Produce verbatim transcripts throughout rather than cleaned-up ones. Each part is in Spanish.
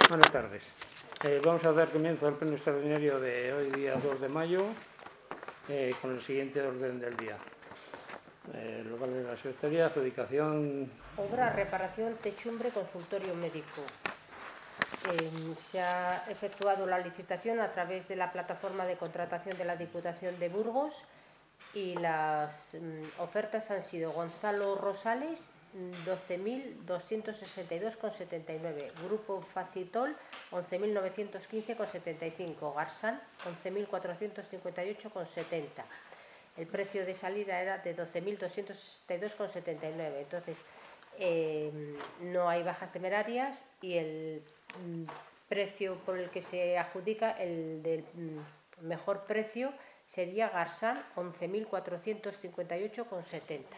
Buenas tardes. Eh, vamos a dar comienzo al pleno extraordinario de hoy, día dos de mayo, eh, con el siguiente orden del día. Eh, local de la Secretaría, adjudicación... Obra, reparación, techumbre, consultorio médico. Eh, se ha efectuado la licitación a través de la plataforma de contratación de la Diputación de Burgos y las mm, ofertas han sido Gonzalo Rosales, doce mil doscientos sesenta y dos coma setenta y nueve, Grupo Facitol, once mil novecientos quince coma setenta y cinco, Garzán, once mil cuatrocientos cincuenta y ocho coma setenta. El precio de salida era de doce mil doscientos sesenta y dos coma setenta y nueve. Entonces, eh, no hay bajas temerarias y el mm, precio por el que se adjudica, el del mm, mejor precio, sería Garzán, once mil cuatrocientos cincuenta y ocho coma setenta.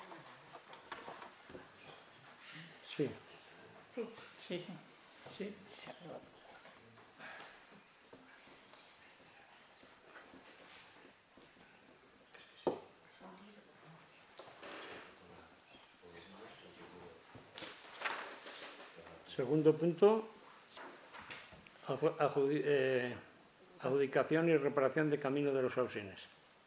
Sí. Sí. Sí, sí. sí. Segundo punto, adjudi eh, adjudicación y reparación de camino de los Ausines.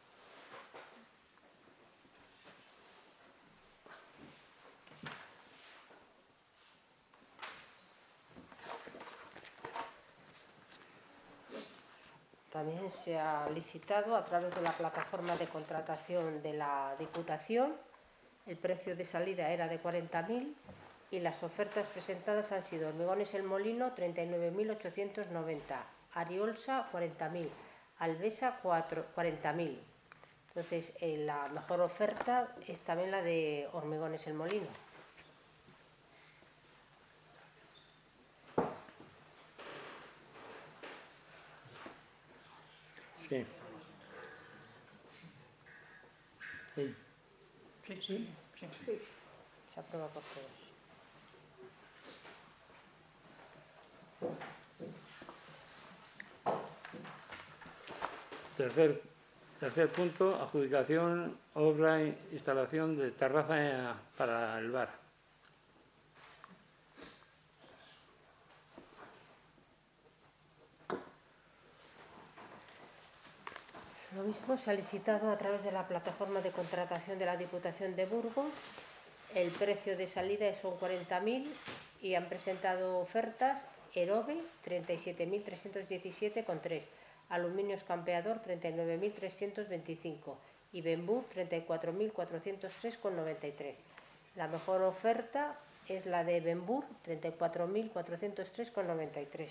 También se ha licitado a través de la plataforma de contratación de la Diputación. El precio de salida era de cuarenta mil y las ofertas presentadas han sido Hormigones El Molino, treinta y nueve mil ochocientos noventa, Ariolsa, cuarenta mil, Alvesa, cuarenta mil. Entonces, eh, la mejor oferta es también la de Hormigones El Molino. Sí. Sí. Sí, sí, sí. Sí. Se aprueba por todos. Tercer, tercer punto, adjudicación, obra e instalación de terraza para el bar. Lo mismo se ha licitado a través de la plataforma de contratación de la Diputación de Burgos. El precio de salida son cuarenta mil y han presentado ofertas Erobe, treinta y siete mil trescientos diecisiete coma tres, Aluminios Campeador, treinta y nueve mil trescientos veinticinco y Bembú, treinta y cuatro mil cuatrocientos tres coma noventa y tres. La mejor oferta es la de Bembú, treinta y cuatro mil cuatrocientos tres coma noventa y tres.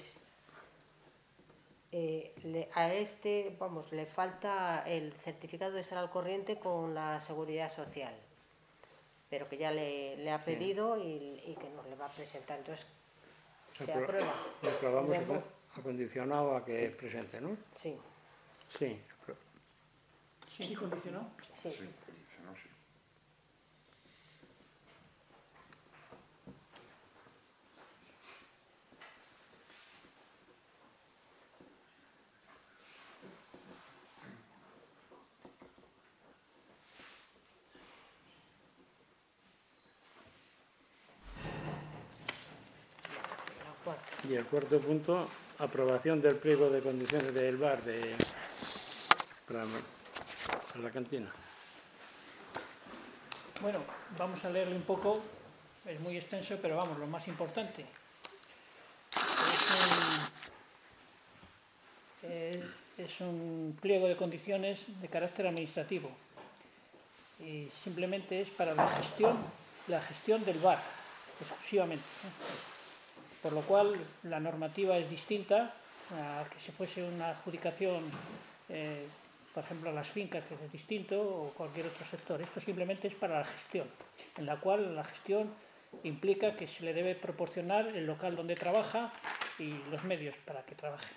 Eh, le, a este, vamos, le falta el certificado de estar al corriente con la Seguridad Social, pero que ya le, le ha pedido y, y que nos le va a presentar. Entonces, se, se aprueba. Lo aprobamos acondicionado a que presente, ¿no? Sí. Sí. ¿Sí, condicionado? Sí. Sí, condicionado, sí. Y el cuarto punto, aprobación del pliego de condiciones del bar de, para, para la cantina. Bueno, vamos a leerle un poco, es muy extenso, pero vamos, lo más importante. Es un, eh, es un pliego de condiciones de carácter administrativo y simplemente es para la gestión, la gestión del bar, exclusivamente, ¿no? Por lo cual la normativa es distinta a que si fuese una adjudicación, eh, por ejemplo, a las fincas, que es distinto, o cualquier otro sector. Esto simplemente es para la gestión, en la cual la gestión implica que se le debe proporcionar el local donde trabaja y los medios para que trabaje.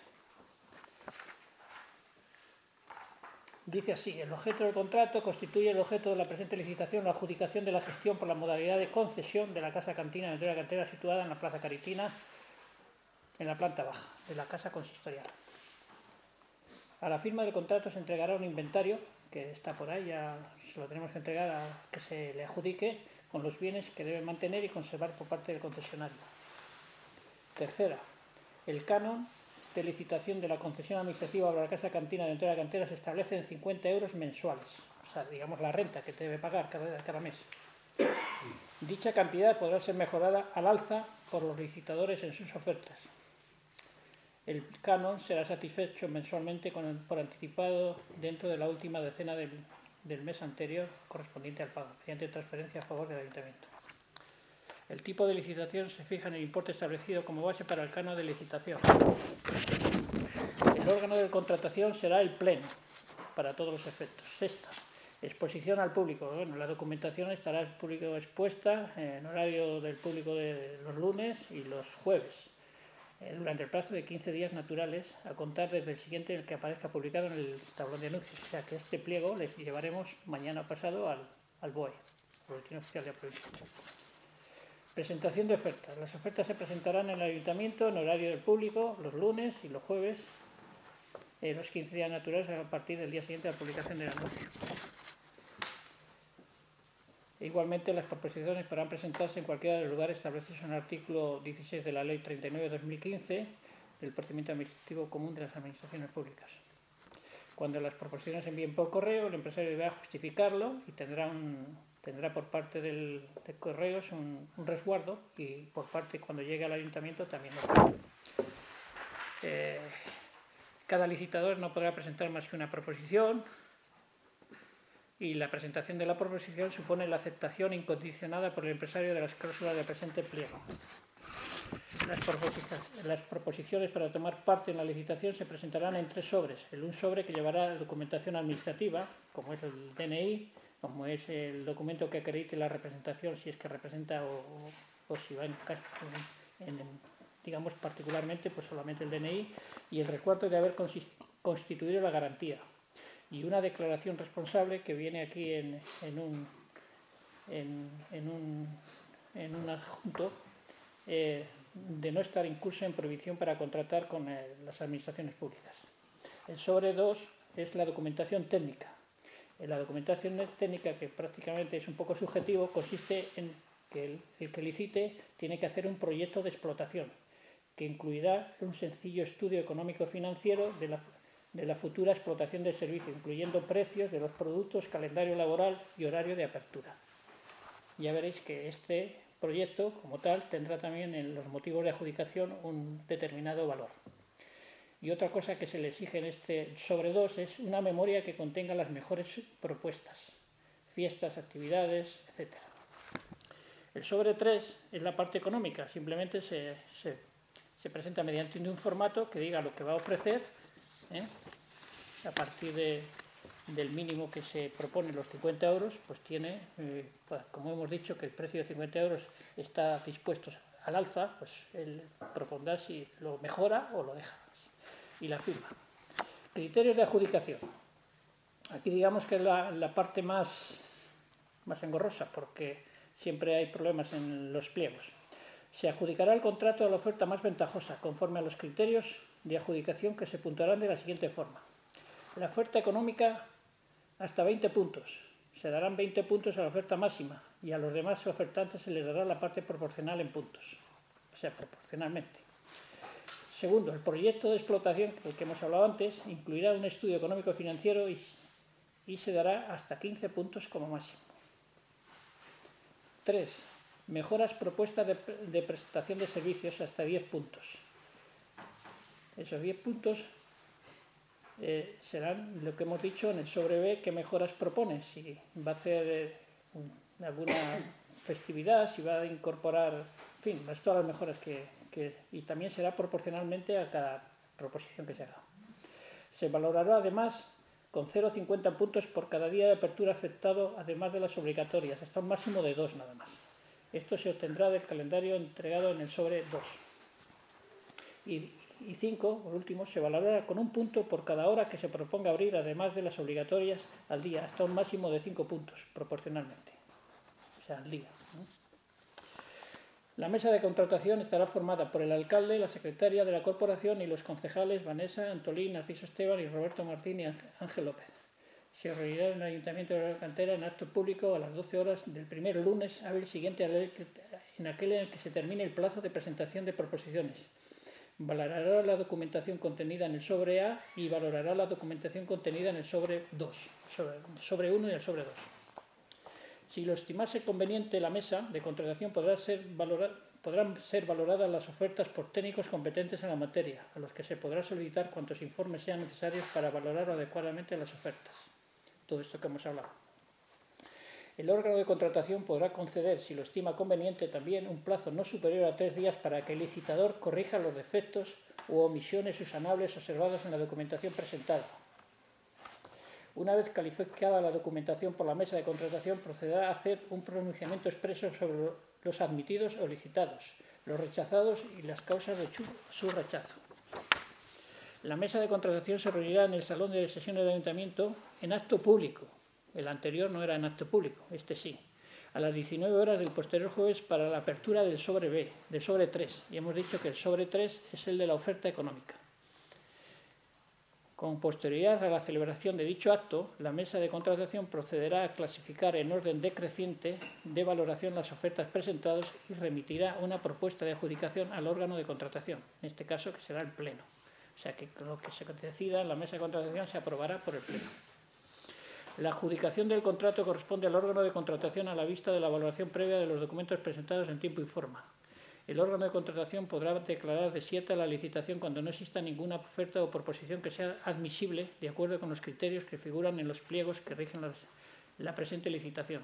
Dice así: el objeto del contrato constituye el objeto de la presente licitación la adjudicación de la gestión por la modalidad de concesión de la casa cantina de la cantera situada en la Plaza Caritina, en la planta baja de la casa consistorial. A la firma del contrato se entregará un inventario, que está por ahí, ya se lo tenemos que entregar a que se le adjudique, con los bienes que debe mantener y conservar por parte del concesionario. Tercera, El canon de licitación de la concesión administrativa para la casa cantina dentro de la cantera se establece en cincuenta euros mensuales, o sea, digamos la renta que debe pagar cada, cada mes. Dicha cantidad podrá ser mejorada al alza por los licitadores en sus ofertas. El canon será satisfecho mensualmente con el, por anticipado dentro de la última decena del, del mes anterior correspondiente al pago, mediante transferencia a favor del ayuntamiento. El tipo de licitación se fija en el importe establecido como base para el canon de licitación. El órgano de contratación será el pleno, para todos los efectos. Sexta, exposición al público. Bueno, la documentación estará al público expuesta en horario del público de los lunes y los jueves, eh, durante el plazo de quince días naturales, a contar desde el siguiente en el que aparezca publicado en el tablón de anuncios. O sea que este pliego les llevaremos mañana pasado al, al B O E, al Boletín Oficial de la Provincia. Presentación de ofertas. Las ofertas se presentarán en el ayuntamiento en horario del público los lunes y los jueves, eh, los quince días naturales a partir del día siguiente de la publicación del anuncio. E igualmente, las proposiciones podrán presentarse en cualquiera de los lugares establecidos en el artículo dieciséis de la Ley treinta y nueve de dos mil quince del Procedimiento Administrativo Común de las Administraciones Públicas. Cuando las proposiciones se envíen por correo, el empresario deberá justificarlo y tendrá un... tendrá por parte del, de correos un, un resguardo y por parte, cuando llegue al ayuntamiento, también lo tendrá. Eh, cada licitador no podrá presentar más que una proposición y la presentación de la proposición supone la aceptación incondicionada por el empresario de las cláusulas del presente pliego. Las, proposiciones, las proposiciones para tomar parte en la licitación se presentarán en tres sobres. El un sobre que llevará documentación administrativa, como es el D N I, como es el documento que acredite la representación, si es que representa o, o, o si va en, en, en, digamos, particularmente, pues solamente el D N I, y el resguardo de haber constituido la garantía. Y una declaración responsable que viene aquí en, en, un, en, en, un, en un adjunto eh, de no estar incurso en prohibición para contratar con eh, las administraciones públicas. El sobre dos es la documentación técnica. La documentación técnica, que prácticamente es un poco subjetivo, consiste en que el, el que licite tiene que hacer un proyecto de explotación que incluirá un sencillo estudio económico-financiero de la, de la futura explotación del servicio, incluyendo precios de los productos, calendario laboral y horario de apertura. Ya veréis que este proyecto, como tal, tendrá también en los motivos de adjudicación un determinado valor. Y otra cosa que se le exige en este sobre dos es una memoria que contenga las mejores propuestas, fiestas, actividades, etcétera. El sobre tres es la parte económica, simplemente se, se, se presenta mediante un formato que diga lo que va a ofrecer, ¿eh? A partir de, del mínimo que se propone, los cincuenta euros, pues tiene, eh, pues como hemos dicho, que el precio de cincuenta euros está dispuesto al alza, pues él propondrá si lo mejora o lo deja. Y la firma. Criterios de adjudicación. Aquí digamos que es la, la parte más, más engorrosa, porque siempre hay problemas en los pliegos. Se adjudicará el contrato a la oferta más ventajosa, conforme a los criterios de adjudicación que se puntuarán de la siguiente forma. La oferta económica hasta veinte puntos. Se darán veinte puntos a la oferta máxima y a los demás ofertantes se les dará la parte proporcional en puntos. O sea, proporcionalmente. Segundo, el proyecto de explotación, del que hemos hablado antes, incluirá un estudio económico-financiero y, y se dará hasta quince puntos como máximo. Tres, mejoras propuestas de, de prestación de servicios hasta diez puntos. Esos diez puntos eh, serán lo que hemos dicho en el sobre B, qué mejoras propone, si va a hacer eh, alguna festividad, si va a incorporar, en fin, todas las mejoras que... Que, y también será proporcionalmente a cada proposición que se haga. Se valorará además con cero coma cincuenta puntos por cada día de apertura afectado, además de las obligatorias, hasta un máximo de dos nada más. Esto se obtendrá del calendario entregado en el sobre dos. Y, y cinco, por último, se valorará con un punto por cada hora que se proponga abrir, además de las obligatorias al día, hasta un máximo de cinco puntos, proporcionalmente. O sea, al día, ¿no? La mesa de contratación estará formada por el alcalde, la secretaria de la corporación y los concejales Vanessa, Antolín, Narciso Esteban y Roberto Martín y Ángel López. Se reunirá en el Ayuntamiento de la Cantera en acto público a las doce horas del primer lunes hábil siguiente en aquel en el que se termine el plazo de presentación de proposiciones, Valorará la documentación contenida en el sobre A y valorará la documentación contenida en el sobre dos, sobre, sobre uno y el sobre dos. Si lo estimase conveniente, la mesa de contratación podrá ser valorada, podrán ser valoradas las ofertas por técnicos competentes en la materia, a los que se podrá solicitar cuantos informes sean necesarios para valorar adecuadamente las ofertas. Todo esto que hemos hablado. El órgano de contratación podrá conceder, si lo estima conveniente, también un plazo no superior a tres días para que el licitador corrija los defectos u omisiones subsanables observados en la documentación presentada. Una vez calificada la documentación por la mesa de contratación, procederá a hacer un pronunciamiento expreso sobre los admitidos o licitados, los rechazados y las causas de su rechazo. La mesa de contratación se reunirá en el salón de sesiones del Ayuntamiento en acto público. El anterior no era en acto público, este sí. A las diecinueve horas del posterior jueves para la apertura del sobre B, del sobre tres. Y hemos dicho que el sobre tres es el de la oferta económica. Con posterioridad a la celebración de dicho acto, la mesa de contratación procederá a clasificar en orden decreciente de valoración las ofertas presentadas y remitirá una propuesta de adjudicación al órgano de contratación, en este caso que será el Pleno. O sea que lo que se decida en la mesa de contratación se aprobará por el Pleno. La adjudicación del contrato corresponde al órgano de contratación a la vista de la valoración previa de los documentos presentados en tiempo y forma. El órgano de contratación podrá declarar desierta la licitación cuando no exista ninguna oferta o proposición que sea admisible de acuerdo con los criterios que figuran en los pliegos que rigen las, la presente licitación.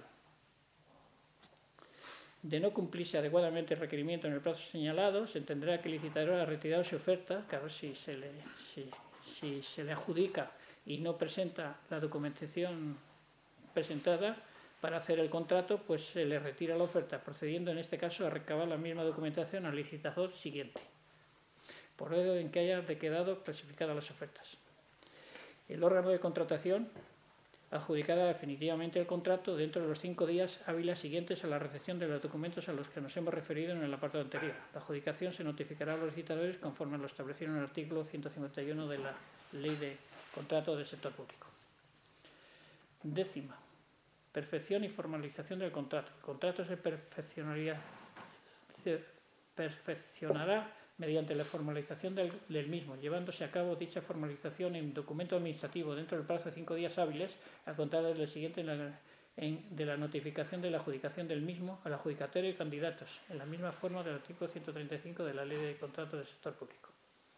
De no cumplirse adecuadamente el requerimiento en el plazo señalado, se entenderá que el licitador ha retirado su oferta, claro, si se le, si, si se le adjudica y no presenta la documentación presentada para hacer el contrato, pues se le retira la oferta, procediendo en este caso a recabar la misma documentación al licitador siguiente, por orden en que haya quedado clasificadas las ofertas. El órgano de contratación adjudicará definitivamente el contrato dentro de los cinco días hábiles siguientes a la recepción de los documentos a los que nos hemos referido en el apartado anterior. La adjudicación se notificará a los licitadores conforme a lo establecido en el artículo ciento cincuenta y uno de la Ley de Contrato del Sector Público. Décima. Perfección y formalización del contrato. El contrato se perfeccionaría, se perfeccionará mediante la formalización del, del mismo, llevándose a cabo dicha formalización en documento administrativo dentro del plazo de cinco días hábiles, a contar desde el siguiente en la, en, de la notificación de la adjudicación del mismo al adjudicatario y candidatos, en la misma forma del artículo ciento treinta y cinco de la Ley de Contrato del Sector Público.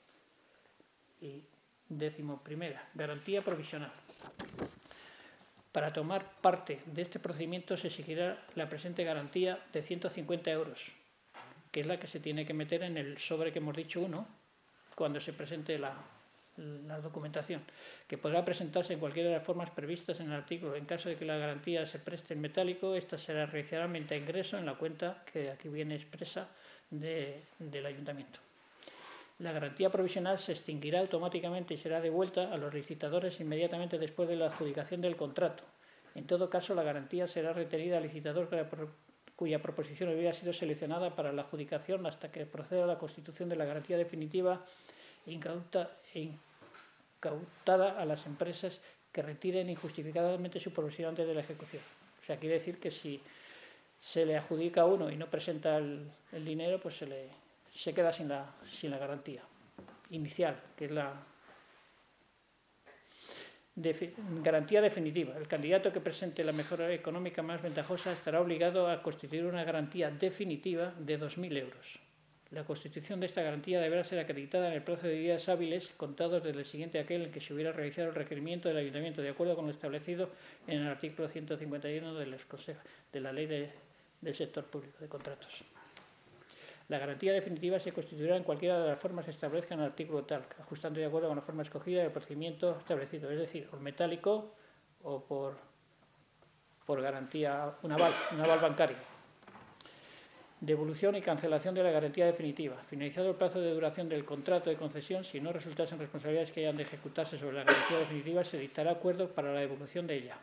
Y décimo primera, garantía provisional. Para tomar parte de este procedimiento se exigirá la presente garantía de ciento cincuenta euros, que es la que se tiene que meter en el sobre que hemos dicho uno, cuando se presente la, la documentación, que podrá presentarse en cualquiera de las formas previstas en el artículo. En caso de que la garantía se preste en metálico, esta será realizada mediante ingreso en la cuenta que aquí viene expresa de, del Ayuntamiento. La garantía provisional se extinguirá automáticamente y será devuelta a los licitadores inmediatamente después de la adjudicación del contrato. En todo caso, la garantía será retenida al licitador cuya proposición hubiera sido seleccionada para la adjudicación hasta que proceda la constitución de la garantía definitiva e incautada a las empresas que retiren injustificadamente su provisión antes de la ejecución. O sea, quiere decir que si se le adjudica a uno y no presenta el, el dinero, pues se le... se queda sin la, sin la garantía inicial, que es la de, garantía definitiva. El candidato que presente la mejora económica más ventajosa estará obligado a constituir una garantía definitiva de dos mil euros. La constitución de esta garantía deberá ser acreditada en el plazo de días hábiles contados desde el siguiente a aquel en que se hubiera realizado el requerimiento del Ayuntamiento, de acuerdo con lo establecido en el artículo ciento cincuenta y uno de, los consejos, de la Ley de, del Sector Público de Contratos. La garantía definitiva se constituirá en cualquiera de las formas que establezca en el artículo tal, ajustando de acuerdo con la forma escogida del procedimiento establecido, es decir, por metálico o por, por garantía, un aval, un aval bancario. Devolución y cancelación de la garantía definitiva. Finalizado el plazo de duración del contrato de concesión, si no resultasen responsabilidades que hayan de ejecutarse sobre la garantía definitiva, se dictará acuerdo para la devolución de ella.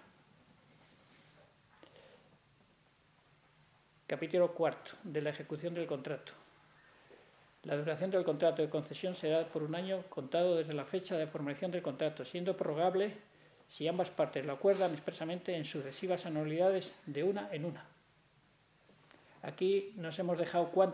Capítulo cuarto, de la ejecución del contrato. La duración del contrato de concesión será por un año contado desde la fecha de formalización del contrato, siendo prorrogable si ambas partes lo acuerdan expresamente en sucesivas anualidades de una en una. Aquí nos hemos dejado cuántas,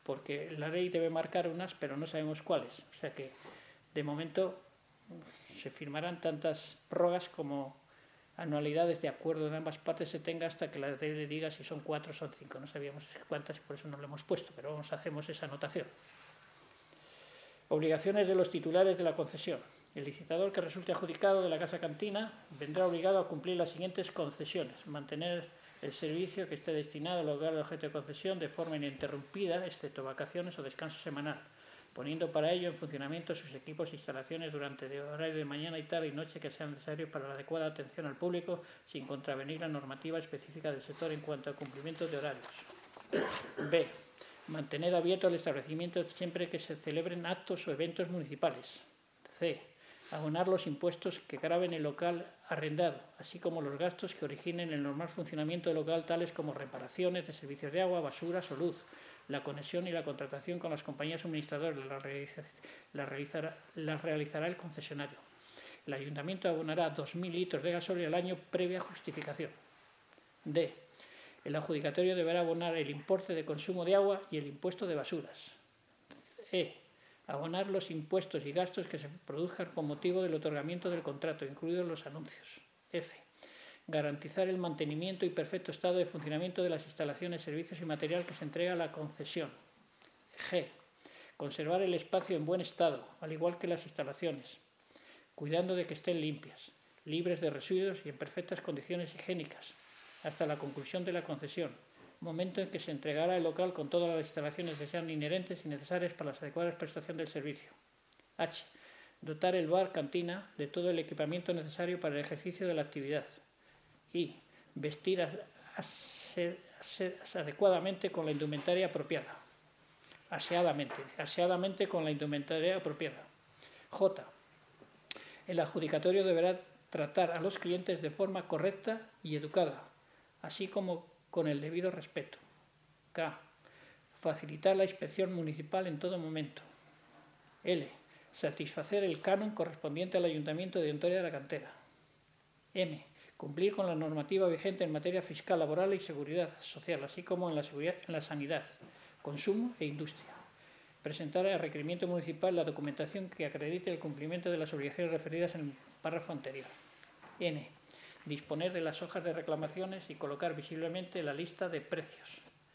porque la ley debe marcar unas, pero no sabemos cuáles. O sea que, de momento, se firmarán tantas prórrogas como anualidades de acuerdo de ambas partes se tenga hasta que la ley le diga si son cuatro o son cinco. No sabíamos cuántas y por eso no lo hemos puesto, pero vamos, hacemos esa anotación. Obligaciones de los titulares de la concesión. El licitador que resulte adjudicado de la casa cantina vendrá obligado a cumplir las siguientes concesiones: mantener el servicio que esté destinado al lugar de objeto de concesión de forma ininterrumpida, excepto vacaciones o descanso semanal, poniendo para ello en funcionamiento sus equipos e instalaciones durante el horario de mañana y tarde y noche que sea necesario para la adecuada atención al público, sin contravenir la normativa específica del sector en cuanto al cumplimiento de horarios. B. Mantener abierto el establecimiento siempre que se celebren actos o eventos municipales. C. Abonar los impuestos que graven el local arrendado, así como los gastos que originen el normal funcionamiento del local, tales como reparaciones de servicios de agua, basuras o luz, la conexión y la contratación con las compañías suministradoras, las realiza, la realizará, la realizará el concesionario. El ayuntamiento abonará dos mil litros de gasolina al año previa justificación. D. El adjudicatario deberá abonar el importe de consumo de agua y el impuesto de basuras. E. Abonar los impuestos y gastos que se produzcan con motivo del otorgamiento del contrato, incluidos los anuncios. F. Garantizar el mantenimiento y perfecto estado de funcionamiento de las instalaciones, servicios y material que se entrega a la concesión. G. Conservar el espacio en buen estado, al igual que las instalaciones, cuidando de que estén limpias, libres de residuos y en perfectas condiciones higiénicas, hasta la conclusión de la concesión, momento en que se entregará el local con todas las instalaciones que sean inherentes y necesarias para la adecuada prestación del servicio. H. Dotar el bar, cantina, de todo el equipamiento necesario para el ejercicio de la actividad. Y. Vestir adecuadamente con la indumentaria apropiada. Aseadamente. Aseadamente con la indumentaria apropiada. J. El adjudicatorio deberá tratar a los clientes de forma correcta y educada, así como con el debido respeto. K. Facilitar la inspección municipal en todo momento. L. Satisfacer el canon correspondiente al Ayuntamiento de Ontoria de la Cantera. M. Cumplir con la normativa vigente en materia fiscal, laboral y seguridad social, así como en la, seguridad, en la sanidad, consumo e industria. Presentar al requerimiento municipal la documentación que acredite el cumplimiento de las obligaciones referidas en el párrafo anterior. N. Disponer de las hojas de reclamaciones y colocar visiblemente la lista de precios.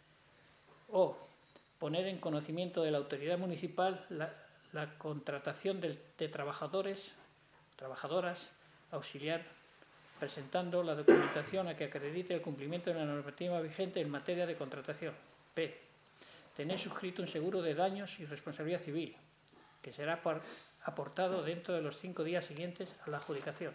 O. Poner en conocimiento de la autoridad municipal la, la contratación de, de trabajadores, trabajadoras, auxiliar, presentando la documentación a que acredite el cumplimiento de la normativa vigente en materia de contratación. P. Tener suscrito un seguro de daños y responsabilidad civil, que será por, aportado dentro de los cinco días siguientes a la adjudicación.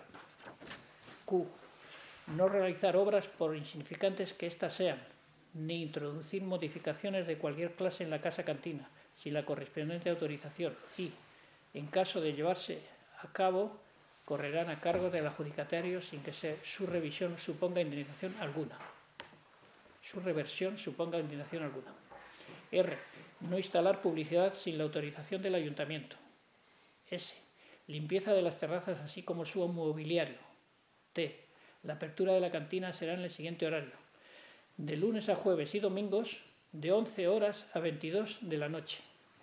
Q. No realizar obras por insignificantes que éstas sean, ni introducir modificaciones de cualquier clase en la casa cantina, sin la correspondiente autorización. Y, en caso de llevarse a cabo, correrán a cargo del adjudicatario sin que se, su revisión suponga indemnización alguna. Su reversión suponga indemnización alguna. R. No instalar publicidad sin la autorización del ayuntamiento. S. Limpieza de las terrazas así como su mobiliario. T. La apertura de la cantina será en el siguiente horario: de lunes a jueves y domingos, de once horas a veintidós de la noche.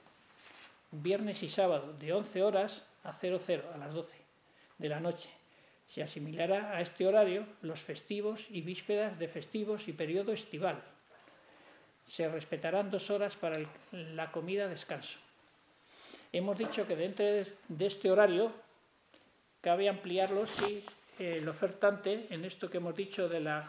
Viernes y sábado, de once horas a cero cero, a las doce de la noche. Se asimilará a este horario los festivos y vísperas de festivos y periodo estival. Se respetarán dos horas para el, la comida-descanso. Hemos dicho que dentro de este horario cabe ampliarlo si el ofertante, en esto que hemos dicho de, la,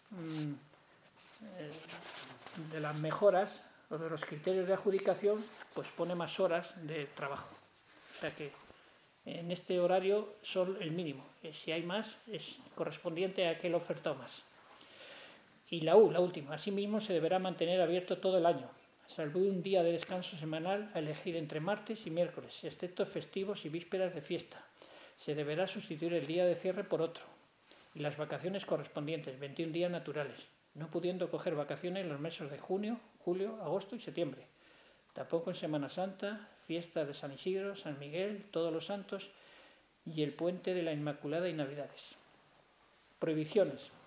de las mejoras o de los criterios de adjudicación, pues pone más horas de trabajo. O sea que en este horario son el mínimo. Si hay más, es correspondiente a aquel ofertado más. Y la U, la última. Asimismo, se deberá mantener abierto todo el año, salvo un día de descanso semanal a elegir entre martes y miércoles, excepto festivos y vísperas de fiesta. Se deberá sustituir el día de cierre por otro, y las vacaciones correspondientes, veintiún días naturales, no pudiendo coger vacaciones en los meses de junio, julio, agosto y septiembre. Tampoco en Semana Santa, fiestas de San Isidro, San Miguel, Todos los Santos y el Puente de la Inmaculada y Navidades. Prohibiciones.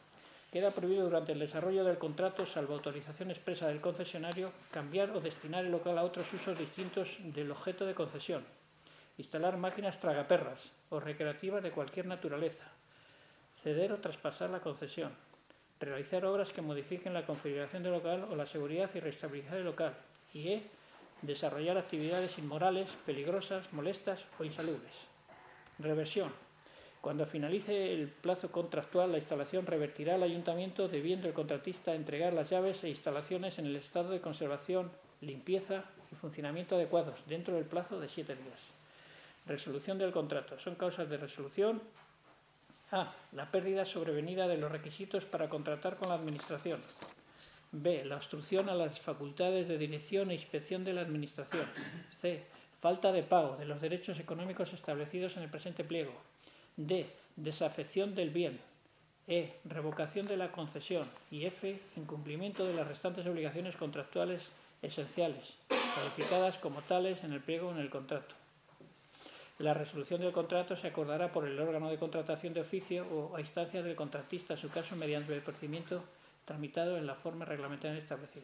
Queda prohibido durante el desarrollo del contrato, salvo autorización expresa del concesionario, cambiar o destinar el local a otros usos distintos del objeto de concesión, instalar máquinas tragaperras o recreativas de cualquier naturaleza, ceder o traspasar la concesión, realizar obras que modifiquen la configuración del local o la seguridad y reestabilizar el local, y e. desarrollar actividades inmorales, peligrosas, molestas o insalubres. Reversión. Cuando finalice el plazo contractual, la instalación revertirá al ayuntamiento, debiendo el contratista entregar las llaves e instalaciones en el estado de conservación, limpieza y funcionamiento adecuados, dentro del plazo de siete días. Resolución del contrato. Son causas de resolución: A. La pérdida sobrevenida de los requisitos para contratar con la Administración. B. La obstrucción a las facultades de dirección e inspección de la Administración. C. Falta de pago de los derechos económicos establecidos en el presente pliego. D. Desafección del bien. E. Revocación de la concesión. Y F. Incumplimiento de las restantes obligaciones contractuales esenciales, calificadas como tales en el pliego o en el contrato. La resolución del contrato se acordará por el órgano de contratación de oficio o a instancias del contratista, en su caso mediante el procedimiento tramitado en la forma reglamentaria establecida.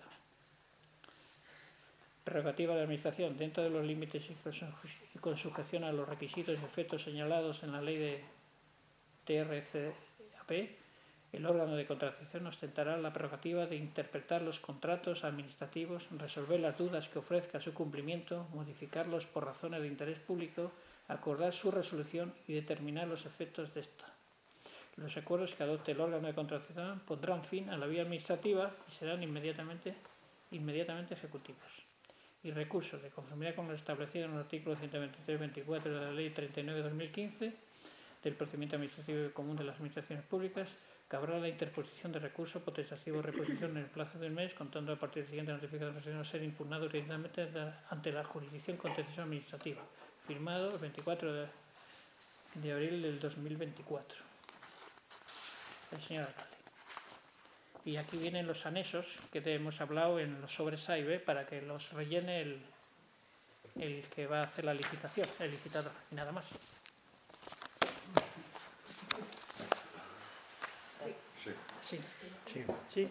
Prerrogativa de la Administración. Dentro de los límites y con sujeción a los requisitos y efectos señalados en la ley de T R C A P, el órgano de contratación ostentará la prerrogativa de interpretar los contratos administrativos, resolver las dudas que ofrezca su cumplimiento, modificarlos por razones de interés público, acordar su resolución y determinar los efectos de esta. Los acuerdos que adopte el órgano de contratación pondrán fin a la vía administrativa y serán inmediatamente, inmediatamente ejecutivos. Y recursos, de conformidad con lo establecido en el artículo ciento veintitrés punto veinticuatro de la Ley treinta y nueve barra dos mil quince del procedimiento administrativo común de las administraciones públicas, cabrá la interposición de recurso potestativo o reposición en el plazo del mes, contando a partir del siguiente notificación a ser impugnado directamente ante la jurisdicción contenciosa administrativa. Firmado el veinticuatro de abril del dos mil veinticuatro. El señor alcalde. Y aquí vienen los anexos que te hemos hablado en los sobres A y B para que los rellene el, el que va a hacer la licitación, el licitador, y nada más. Sí. Sí. Sí. Sí.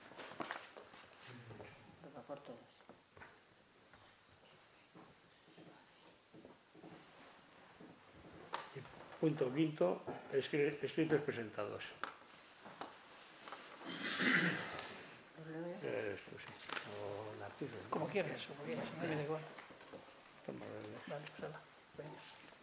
Punto quinto, escritos presentados. Esto sí. O Narciso, ¿no? Como quieras, como quieras, no me da igual. Toma, vale. Vale, pues ala. Venga.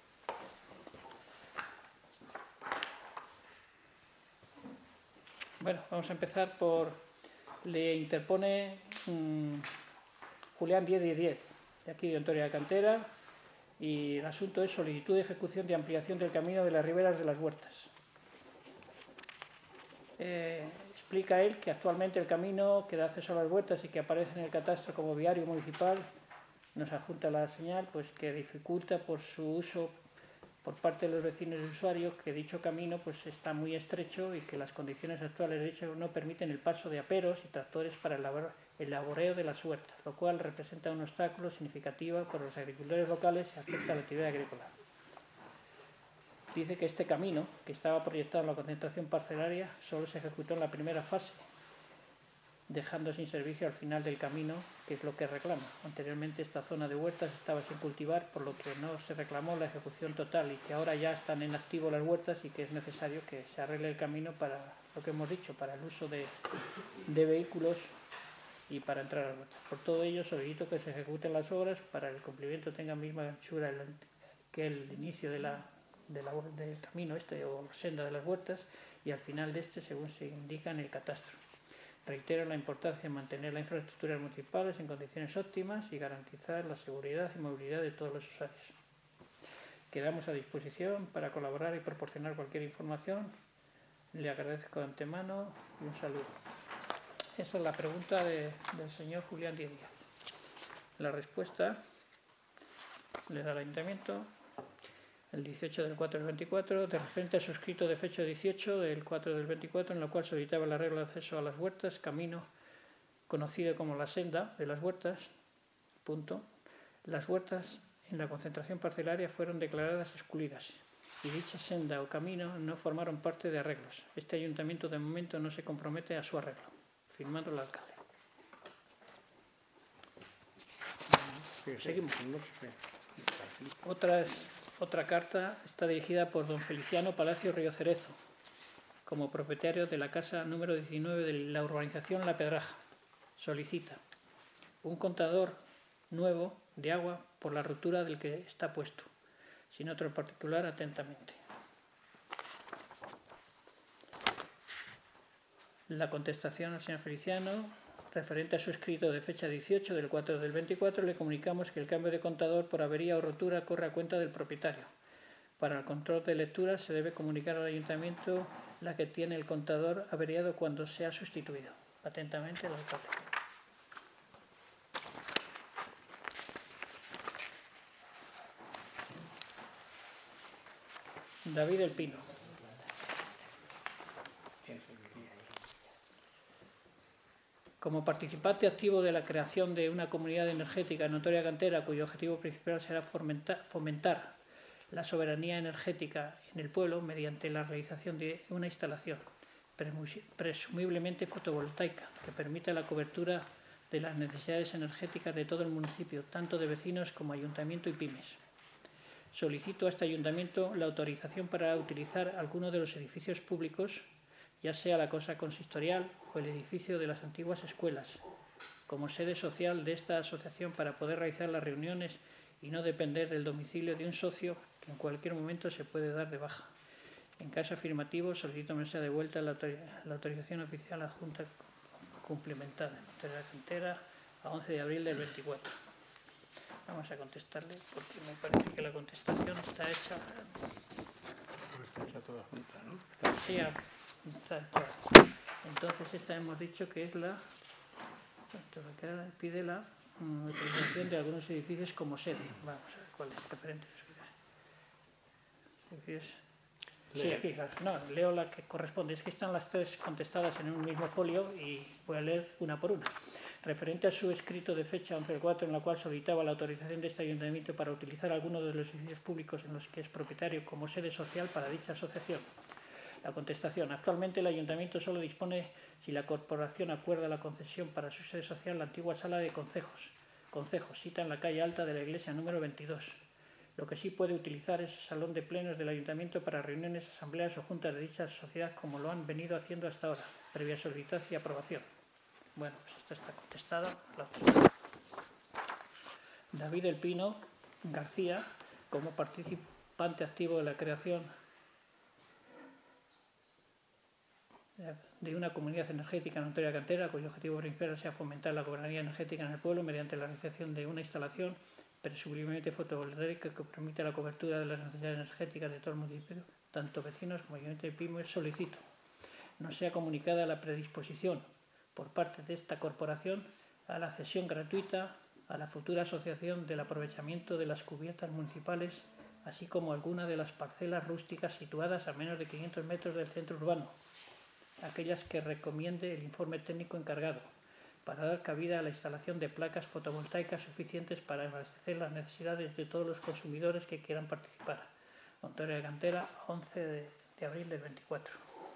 Bueno, vamos a empezar por... Le interpone mmm, Julián diez diez diez, de aquí de Ontoria de Cantera, y el asunto es solicitud de ejecución de ampliación del camino de las riberas de las huertas. Eh, explica él que actualmente el camino que da acceso a las huertas y que aparece en el catastro como viario municipal, nos adjunta la señal, pues que dificulta por su uso por parte de los vecinos y usuarios, que dicho camino pues está muy estrecho y que las condiciones actuales de hecho no permiten el paso de aperos y tractores para el, labor, el laboreo de las huertas, lo cual representa un obstáculo significativo para los agricultores locales y afecta a la actividad agrícola. Dice que este camino, que estaba proyectado en la concentración parcelaria, solo se ejecutó en la primera fase, dejando sin servicio al final del camino, que es lo que reclama. Anteriormente esta zona de huertas estaba sin cultivar, por lo que no se reclamó la ejecución total y que ahora ya están en activo las huertas y que es necesario que se arregle el camino para lo que hemos dicho, para el uso de, de vehículos y para entrar a las huertas. Por todo ello solicito que se ejecuten las obras para que el cumplimiento tenga misma anchura que el inicio de la, de la, del camino este o senda de las huertas y al final de este según se indica en el catastro. Reitero la importancia de mantener las infraestructuras municipales en condiciones óptimas y garantizar la seguridad y movilidad de todos los usuarios. Quedamos a disposición para colaborar y proporcionar cualquier información. Le agradezco de antemano y un saludo. Esa es la pregunta de, del señor Julián Díaz. La respuesta le da el ayuntamiento el dieciocho del cuatro del veinticuatro, de referente a su escrito de fecha dieciocho del cuatro del veinticuatro, en la cual solicitaba la regla de acceso a las huertas, camino conocido como la senda de las huertas. Punto. Las huertas en la concentración parcelaria fueron declaradas excluidas. y dicha senda o camino no formaron parte de arreglos. Este ayuntamiento de momento no se compromete a su arreglo. Firmado el alcalde. Seguimos. Otra, otra carta está dirigida por don Feliciano Palacio Río Cerezo, como propietario de la casa número diecinueve de la urbanización La Pedraja. Solicita un contador nuevo de agua por la ruptura del que está puesto. Sin otro particular, atentamente. La contestación al señor Feliciano, referente a su escrito de fecha dieciocho del cuatro del veinticuatro, le comunicamos que el cambio de contador por avería o rotura corre a cuenta del propietario. Para el control de lectura se debe comunicar al ayuntamiento la que tiene el contador averiado cuando sea sustituido. Atentamente, el alcalde. David del Pino. Como participante activo de la creación de una comunidad energética en Ontoria Cantera, cuyo objetivo principal será fomentar la soberanía energética en el pueblo mediante la realización de una instalación, presumiblemente fotovoltaica, que permita la cobertura de las necesidades energéticas de todo el municipio, tanto de vecinos como ayuntamiento y pymes. Solicito a este ayuntamiento la autorización para utilizar alguno de los edificios públicos, ya sea la cosa consistorial o el edificio de las antiguas escuelas, como sede social de esta asociación para poder realizar las reuniones y no depender del domicilio de un socio que en cualquier momento se puede dar de baja. En caso afirmativo, solicito me sea devuelta la, autor la autorización oficial adjunta cumplimentada en la cantera a once de abril del veinticuatro. Vamos a contestarle porque me parece que la contestación está hecha. Está hecha toda junta, ¿no? Sí, está toda. Entonces esta hemos dicho que es la. Pide la um, utilización de algunos edificios como sede. Vamos a ver cuál es referente. Sí, aquí, no, leo la que corresponde. Es que están las tres contestadas en un mismo folio y voy a leer una por una. Referente a su escrito de fecha once del cuatro, en la cual solicitaba la autorización de este ayuntamiento para utilizar algunos de los edificios públicos en los que es propietario como sede social para dicha asociación. La contestación. Actualmente el ayuntamiento solo dispone, si la corporación acuerda la concesión para su sede social, la antigua sala de concejos, concejos, cita en la calle Alta de la iglesia número veintidós. Lo que sí puede utilizar es el salón de plenos del ayuntamiento para reuniones, asambleas o juntas de dicha sociedad, como lo han venido haciendo hasta ahora, previa solicitud y aprobación. Bueno, pues esta está contestada. David del Pino García, como participante activo de la creación de una comunidad energética en Ontoria Cantera, cuyo objetivo principal sea fomentar la gobernanza energética en el pueblo mediante la realización de una instalación presumiblemente fotovoltaica que permita la cobertura de las necesidades energéticas de todo el municipio, tanto vecinos como ayuntamiento y pymes. Solicito no sea comunicada la predisposición por parte de esta corporación a la cesión gratuita a la futura asociación del aprovechamiento de las cubiertas municipales, así como alguna de las parcelas rústicas situadas a menos de quinientos metros del centro urbano, aquellas que recomiende el informe técnico encargado, para dar cabida a la instalación de placas fotovoltaicas suficientes para abastecer las necesidades de todos los consumidores que quieran participar. Ontoria de Cantera, once de abril del veinticuatro.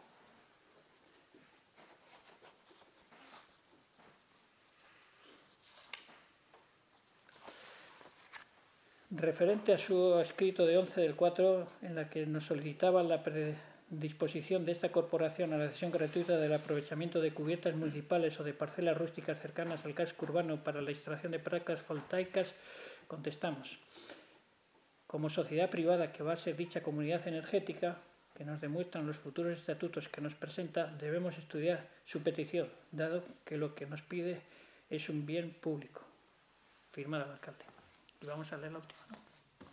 Referente a su escrito de once del cuatro, en la que nos solicitaba la predisposición de esta corporación a la cesión gratuita del aprovechamiento de cubiertas municipales o de parcelas rústicas cercanas al casco urbano para la instalación de placas fotovoltaicas, contestamos. Como sociedad privada que va a ser dicha comunidad energética, que nos demuestran los futuros estatutos que nos presenta, debemos estudiar su petición, dado que lo que nos pide es un bien público. Firmado el alcalde. Y vamos a leer la última, ¿no?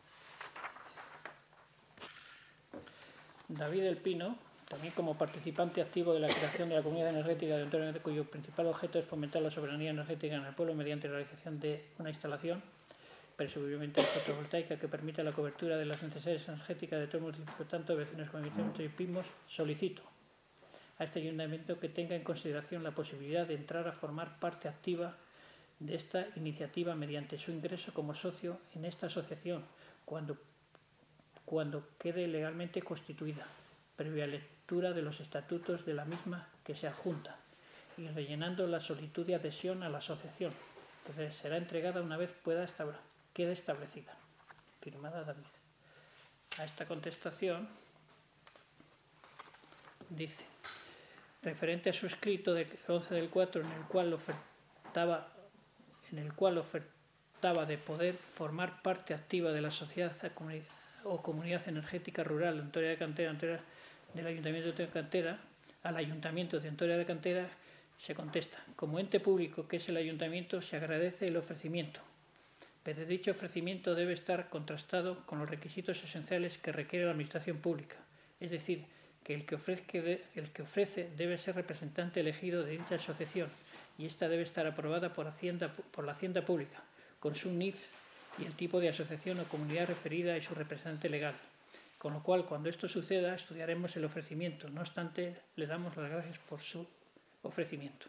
David del Pino, también como participante activo de la creación de la comunidad energética de Ontoria, cuyo principal objeto es fomentar la soberanía energética en el pueblo mediante la realización de una instalación, presumiblemente fotovoltaica, que permita la cobertura de las necesidades energéticas de todo el municipio, tanto de vecinos como ayuntamientos y pymes. Solicito a este ayuntamiento que tenga en consideración la posibilidad de entrar a formar parte activa de esta iniciativa mediante su ingreso como socio en esta asociación, cuando cuando quede legalmente constituida, previa lectura de los estatutos de la misma que se adjunta y rellenando la solicitud de adhesión a la asociación, que será entregada una vez pueda establ- quede establecida. Firmada David. A esta contestación dice, referente a su escrito del once del cuatro en el cual ofertaba, en el cual ofertaba de poder formar parte activa de la sociedad o comunidad energética rural de Antoria de Cantera, Antoria, del Ayuntamiento de Cantera, al Ayuntamiento de Antoria de Cantera, se contesta, como ente público que es el Ayuntamiento, se agradece el ofrecimiento, pero dicho ofrecimiento debe estar contrastado con los requisitos esenciales que requiere la Administración Pública, es decir, que el que, ofrezca, el que ofrece debe ser representante elegido de dicha asociación y ésta debe estar aprobada por, Hacienda, por la Hacienda Pública, con su N I F y el tipo de asociación o comunidad referida y su representante legal. Con lo cual, cuando esto suceda, estudiaremos el ofrecimiento. No obstante, le damos las gracias por su ofrecimiento.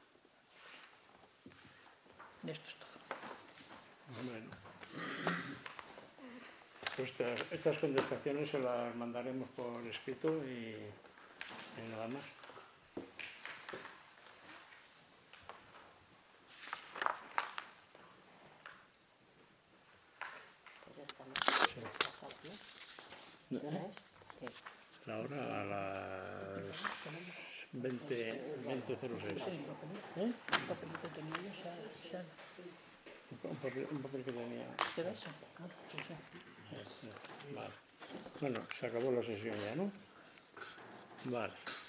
Esto es todo. Bueno. Pues estas, estas contestaciones se las mandaremos por escrito y, y nada más. Sí. La hora a las veinte cero seis. ¿Eh? Un papelito tenía yo, se, se, Un papel, un papel que tenía. ¿te ves? ¿No? Sí, sí. Vale. Bueno, se acabó la sesión ya, ¿no? Vale.